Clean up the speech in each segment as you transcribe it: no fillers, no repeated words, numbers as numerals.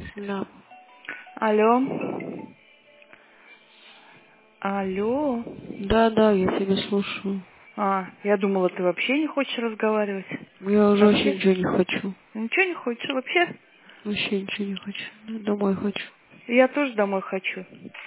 Да. Алло. Алло. Да, я тебя слушаю. Я думала, ты вообще не хочешь разговаривать. Я уже вообще Вообще? ничего не хочу. Ничего не хочешь вообще? Вообще ничего не хочу. Домой хочу. Я тоже домой хочу.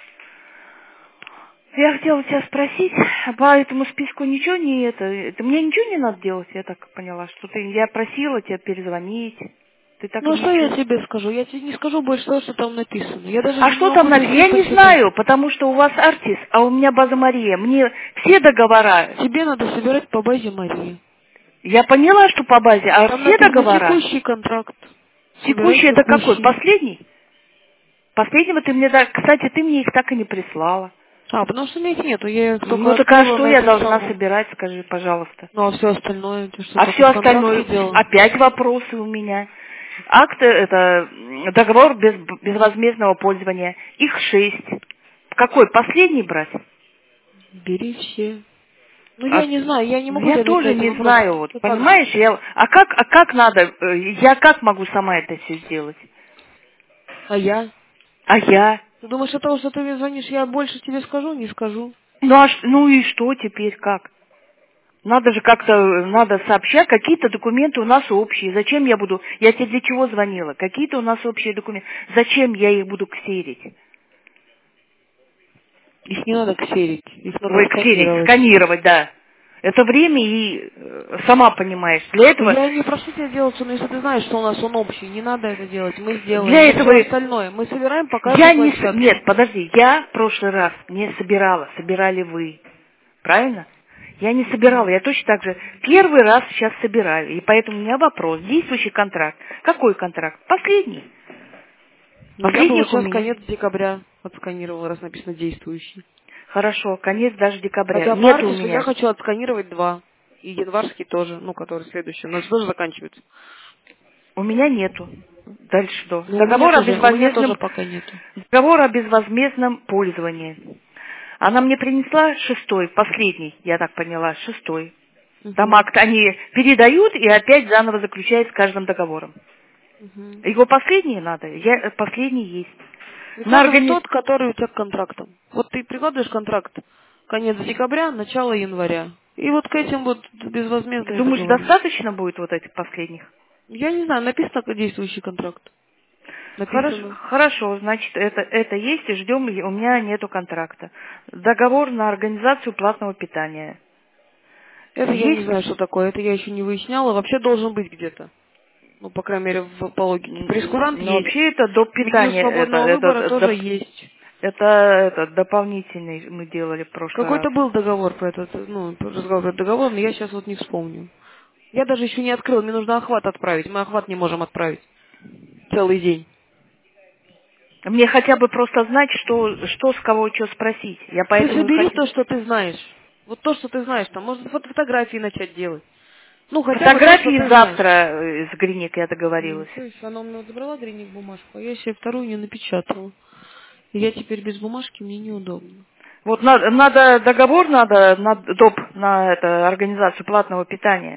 Я хотела тебя спросить, по этому списку ничего не это мне ничего не надо делать, я так поняла, что я просила тебя перезвонить. Ты так и Ну а что я ничего. тебе скажу? Я тебе не скажу больше того, что там написано. Я даже А не что там могу написано? зайти Я не почитать. знаю, потому что у вас Артис, а у меня база Мария. Мне все договора. Тебе надо собирать по базе Марии. Я поняла, что по базе, а Там все написано договора. текущий контракт. Собирай Текущий это какой? текущий. Последний? Последнего ты мне, кстати, ты мне их так и не прислала. Потому что у меня их нету. Я их только Ну так а открыла что на я этом должна самом. собирать, скажи, пожалуйста. Ну а все остальное, ты что, А только все в контракте остальное, дело? опять вопросы у меня. Акт это договор безвозмездного пользования. Их 6. Какой? Последний брать? Бери все. Ну я А не знаю, я не могу я тебе ответить на тоже эти не вопросы. знаю, вот, Это так же. понимаешь, а как надо, я как могу сама это все сделать? А я? А я? Ты думаешь, от того, что ты мне звонишь, я больше тебе скажу? Не скажу. Ну и что теперь, как? Надо же как-то, надо сообщать, какие-то документы у нас общие. Зачем я тебе для чего звонила? Какие-то у нас общие документы. Зачем я их буду ксерить? Их не надо ксерить, их надо Ой, ксерить, сканировать. сканировать, да. Это время и, сама понимаешь, для Ну, этого, я не прошу тебя делать, но если ты знаешь, что у нас он общий, не надо это делать, мы сделаем. для Но все этого, остальное мы собираем по каждой площадке. нет, подожди, я в прошлый раз не собирала, собирали вы. Правильно? Я не собирала, я точно так же первый раз сейчас собираю. И поэтому у меня вопрос. Действующий контракт. Какой контракт? Последний. Ну, я бы вот Последних у сейчас меня. конец декабря отсканировала, раз написано действующий. Хорошо, конец даже декабря. Хотя по Нет у Артису я меня. хочу отсканировать 2. И январский тоже, ну, который следующий. У нас тоже заканчивается. У меня нету. Дальше что? Ну, у меня тоже пока нету. Договор о безвозмездном пользовании. Она мне принесла 6-й, последний, я так поняла, 6-й. Там Угу. акт они передают и опять заново заключают с каждым договором. Угу. Его последний надо? Последний есть. Ведь На надо вот органи... тот, который у тебя к контрактам. Вот ты прикладываешь контракт конец декабря, начало января. И вот к этим вот Ты безвозмездные думаешь, договоры. достаточно будет вот этих последних? Я не знаю, написано как действующий контракт. Хорошо, Написано. хорошо, значит, это есть, и ждем, у меня нету контракта. Договор на организацию платного питания. Это я не Есть? знаю, что такое. Это я еще не выясняла. Вообще должен быть где-то. Ну, по крайней мере, по логике. Прескурант Но есть. вообще это доп. Меню питания, свободного выбора тоже есть. это дополнительный мы делали в прошлый раз. Какой-то был договор про этот, ну, разговор про этот договор, но я сейчас вот не вспомню. Я даже еще не открыл, мне нужно охват отправить. Мы охват не можем отправить целый день. Мне хотя бы просто знать, что с кого что спросить. Я Ты поэтому и собери хочу. то, что ты знаешь. Вот то, что ты знаешь. Там можно фотографии начать делать. Ну, хотя бы то, что Фотографии ты знаешь. завтра с Гриник я договорилась. То есть она у меня вот забрала гринник бумажку, а я себе вторую не напечатала. И я теперь без бумажки, мне неудобно. Вот надо договор надо на доп. На организацию платного питания.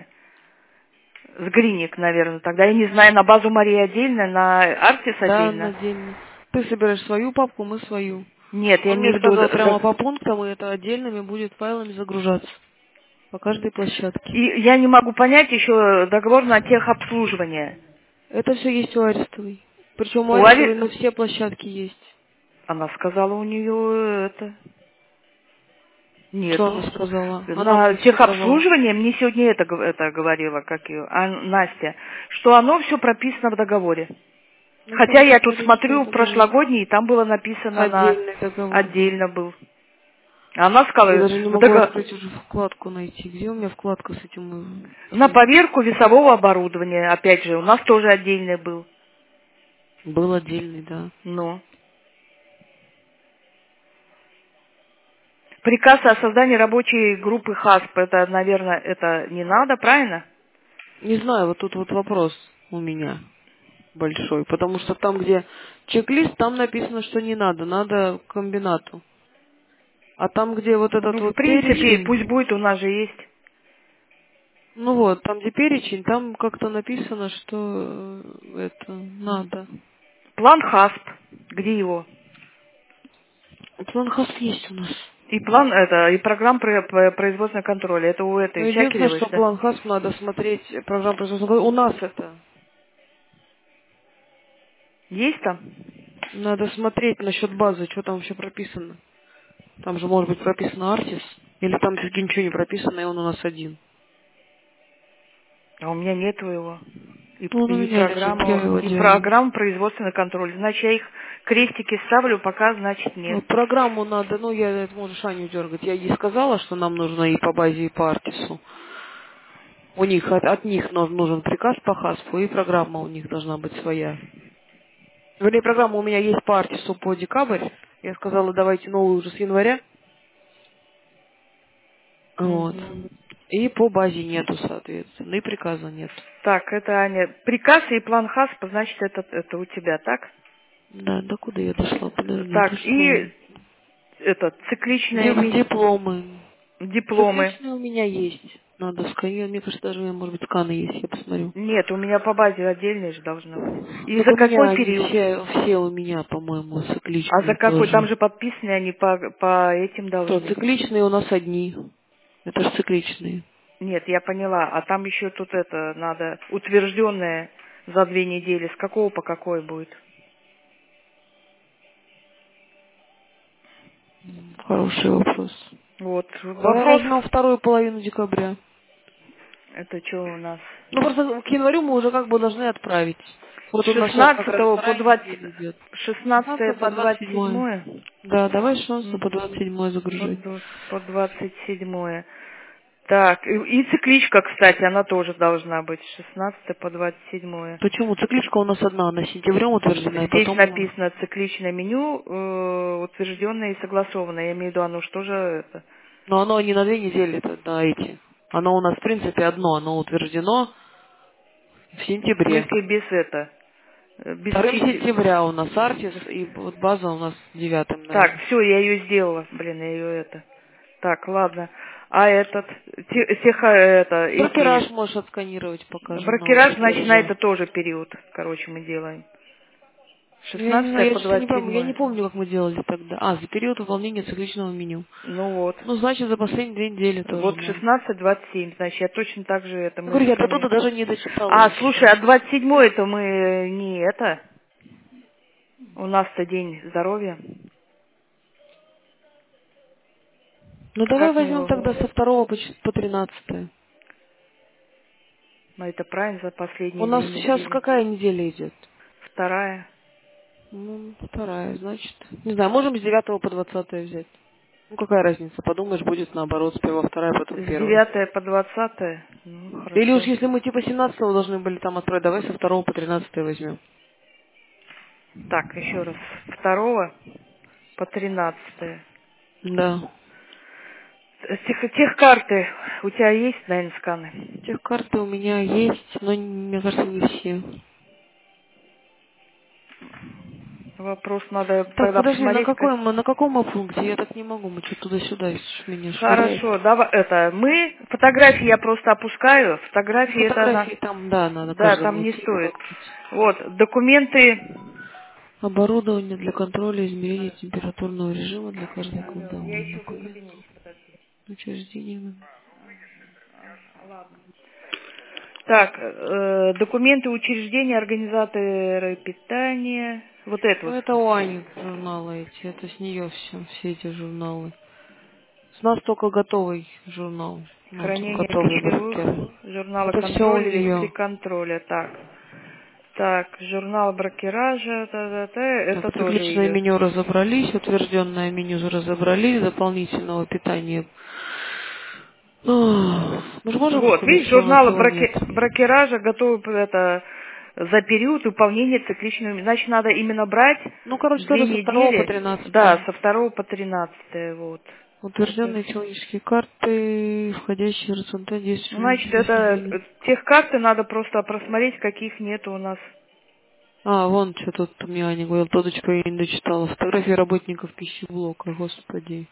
С Гриник, наверное, тогда. Я не знаю, на базу Марии отдельно, на Артис Да, отдельно. отдельно. Ты собираешь свою папку, мы свою. Нет, я Он мне имею в виду... сказал прямо по пунктам, и это отдельными будет файлами загружаться. По каждой площадке. И я не могу понять еще договор на техобслуживание. Это все есть у Арестовой. Причем у У Арестовой Ари... на все площадки есть. Она сказала, у нее это... Что Нету. она сказала? Она На мне все давала. техобслуживание мне сегодня это говорила, как ее, Настя, что оно все прописано в договоре. На Хотя самом я деле тут это не все в смотрю договоре. прошлогодний, и там было написано на Отдельный договор был. отдельно был. Она Я сказала, даже не могу открыть уже вкладку найти. Где у меня вкладка с этим на всем? поверку весового оборудования, опять же, у нас тоже отдельный был. Был отдельный, да. Ну. Приказ о создании рабочей группы ХАСП, это, наверное, это не надо, правильно? Не знаю, вот тут вот вопрос у меня большой. Потому что там, где чек-лист, там написано, что не надо. Надо к комбинату. А там, где вот этот Ну, в вот принципе, перечень, пусть будет, у нас же есть. ну вот, там, где перечень, там как-то написано, что это надо. План ХАСП. Где его? План ХАСП есть у нас. И план это, и программ производственного контроля. Это у Но этой единственное, Чакиревой, что что ли? план ХАСП надо смотреть, программу производственного контроля. У нас это. Есть там? Надо смотреть насчет базы, что там вообще прописано. Там же может быть прописано Артис. Или там таки ничего не прописано, и он у нас один. А у меня нету его. Ну, он у меня лежит, я его И делаю. программу производственный контроль. Значит, я их крестики ставлю, пока, значит, нет. Вот программу надо, ну, я это можешь Аню дергать. Я ей сказала, что нам нужно и по базе, и по Артису. У них, от них нужен приказ по ХАСПу, и программа у них должна быть своя. Вернее, программа у меня есть по Артису по декабрь. Я сказала, давайте новую уже с января. Вот. Мгм. И по базе нету, соответственно, и приказа нет. Так, это Аня. Приказ и план ХАСПа, значит, это у тебя, так? Да, до куда я дошла? Подожди, это Так, что? и цикличные Дипломы. дипломы. Цикличные у меня есть. Надо сканировать. Мне кажется, даже, может быть, сканы есть, я посмотрю. Нет, у меня по базе отдельные же должны быть. И Так за у меня какой они период? все у меня, по-моему, А за цикличные какой? Там тоже. же подписаны они по этим Что, должны. цикличные у нас одни. Это же цикличные. Нет, я поняла. А там еще тут это надо утвержденное за 2 недели. С какого по какой будет? Хороший вопрос. Вот. Давай Вопрос. возьмем вторую половину декабря. Это что у нас? Ну, просто к январю мы уже как бы должны отправить. С Вот у нас сейчас как 16 раз по вторая 20... неделя идет. 16 16 по по 27. 27? Да, давай 16 по Угу. 27 загружать. По 27. Так, и цикличка, кстати, она тоже должна быть. С 16 по 27. Почему? Цикличка у нас одна, она сентябрем утверждена, и Здесь потом... написано цикличное меню, утвержденное и согласованное. Я имею в виду, оно что же это? Но оно не на 2 недели, это на эти. Оно у нас, в принципе, одно, оно утверждено в В сентябре. смысле без это? Без 2 чисел. сентября у нас Артис, и вот база у нас 9, Так, наверное. все, я ее сделала. Блин, я ее это. Так, ладно. А этот, эти, Брокераж можешь отсканировать пока, журнал брокераж, значит, на брокеража. это тоже период, короче, мы делаем. Я не знаю, 16 я по что-то не пойму, я 27. не помню, как мы делали тогда. А, за период выполнения цикличного меню. Ну вот. Ну, значит, за последние 2 недели тоже Вот можно. 16-27, значит, я точно так же это Я мы говорю, я до сканем. туда даже не дочитала А, ничего. слушай, а 27 это мы не это? У нас-то день здоровья. Ну, давай Как мы возьмем его? тогда со 2 по 13. Ну, это правильно, за У последние 2 нас сейчас недели. какая неделя идет? Вторая. Ну, 2, значит. Не знаю, можем с 9 по 20 взять. Ну, какая разница? Подумаешь, будет наоборот, сперва 2, потом С 1. 9 по 20. Ну, Или уж хорошо. если мы типа 17 должны были там отправить, давай со 2 по 13 возьмем. Так, еще раз. 2 по 13. Да. Техкарты у тебя есть, наверное, сканы? Техкарты у меня есть, но, мне кажется, не все. Вопрос надо Так, тогда подожди, посмотреть, как... на каком мы пункте? Я так не могу, мы что туда-сюда меня швыряет. Хорошо, давай, фотографии я просто опускаю, Ну, фотографии это она, фотографии там, да, надо да, там каждому не типу стоит. выбрать. Вот, документы, Оборудование для контроля и измерения температурного режима для каждого я кладовой. еще в Документы. кабинете, подожди. Учреждение. Ладно. Так, документы учреждения, организаторы питания, вот это Ну, вот. это у Ани журналы эти, это с нее все эти журналы. С нас только готовый журнал. Ну, тут Хранение готовые пищевых, брокеры. журнала Это все у контроля, нее. лексиконтроля. Так, так, журнал брокеража, Так, это тоже цикличное ее. меню разобрались, утвержденное меню разобрались, дополнительного питания. Мы же можем Вот, какую-нибудь видишь, схему на журнал километр? брокеража готовы за период выполнения цикличного. Значит, надо именно брать Ну, короче, 2 тоже со 2 по недели, 13. да, со 2 по 13, вот. Утвержденные человеческие карты, входящие в рацион Значит, действия. тех карты надо просто просмотреть, каких нет у нас. А, вон что тут мне Аня говорила, Тодочка я не дочитала. Фотографии работников пищеблока, господи.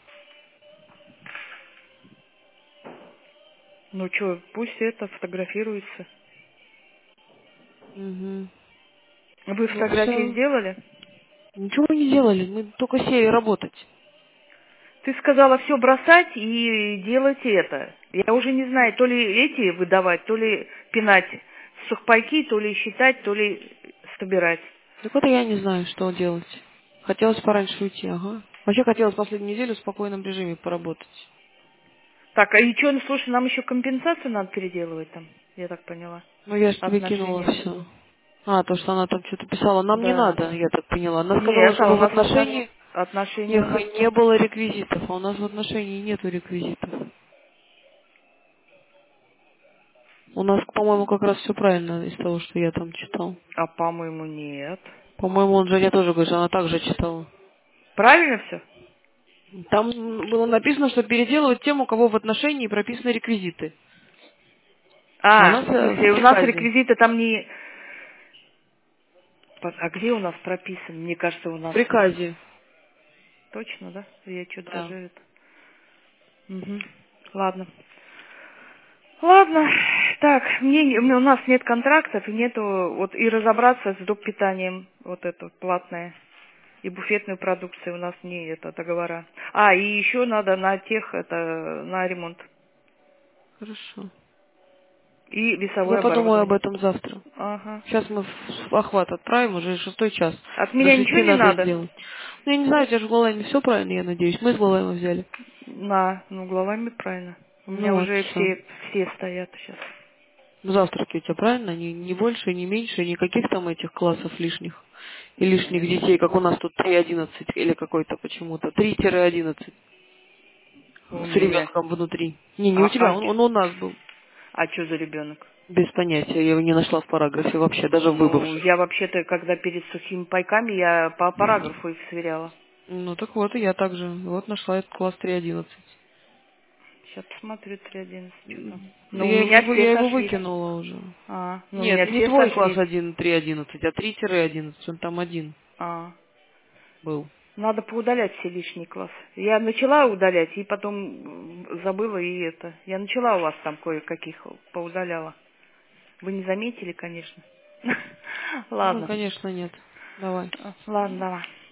Ну что, пусть это фотографируется. Угу. Вы Ну фотографии все. сделали? Ничего мы не делали, мы только сели работать. Ты сказала все бросать и делать это. Я уже не знаю, то ли эти выдавать, то ли пинать сухпайки, то ли считать, то ли собирать. Так вот я не знаю, что делать. Хотелось пораньше уйти, ага. Вообще хотелось последнюю неделю в спокойном режиме поработать. Так, а и что, ну слушай, нам еще компенсацию надо переделывать там, я так поняла. Ну я же тебе кинула Отношения. все. А, то, что она там что-то писала. Нам не Да. надо, я так поняла. Она сказала, Нет, а у чтобы в нас отношении отношения у их нас не было реквизитов, а у нас в отношении нету реквизитов. У нас, по-моему, как раз все правильно из того, что я там читал. а по-моему, нет. По-моему, он Женя тоже говорит, что она также читала. Правильно все? Там было написано, что переделывать тем, у кого в отношении прописаны реквизиты. А у А, нас в смысле, в у нас приказе. реквизиты там не... А где у нас прописан? Мне кажется, у В нас... приказе. Точно, да? Я что-то Да. даже это... Мгм. Ладно. Ладно. Так, у нас нет контрактов, и нету... Вот и разобраться с доп. Питанием, вот это платное. И буфетную продукцию у нас не это договора. А, и еще надо на тех, это, на ремонт. Хорошо. И Я весовое подумаю об оборудование. этом завтра. Ага. Сейчас мы в охват отправим, уже 6 час. От До меня ничего 6 не надо надо? сделать. Ну, я не знаю, у тебя же в Голландии все правильно, я надеюсь. Мы с Голландии взяли. Ну, головами правильно. У меня Ну вот, уже все. все стоят сейчас. Завтраки у тебя правильно? Не больше, не меньше, никаких там этих классов лишних. И лишних Нет. детей, как у нас тут 3,11 или какой-то почему-то. 3-11 У с меня. ребенком внутри. Не у тебя, он у нас был. Что за ребенок? Без понятия, я его не нашла в параграфе вообще, даже в Ну, выбывших. я вообще-то, когда перед сухими пайками, я по параграфу их сверяла. Ну так вот, и я также. Вот нашла этот класс 3,11. Сейчас посмотрю 3.11, что там. Ну, у Я меня все его сошлись. выкинула уже. Ну, у Нет, меня не все твой класс сошлись. 3,11, а 3-11. Он там один А. был. Надо поудалять все лишние классы. Я начала удалять, и потом забыла и это. Я начала у вас там кое-каких поудаляла. Вы не заметили, конечно. Ну, Ладно. конечно, нет. Давай. Ладно, давай.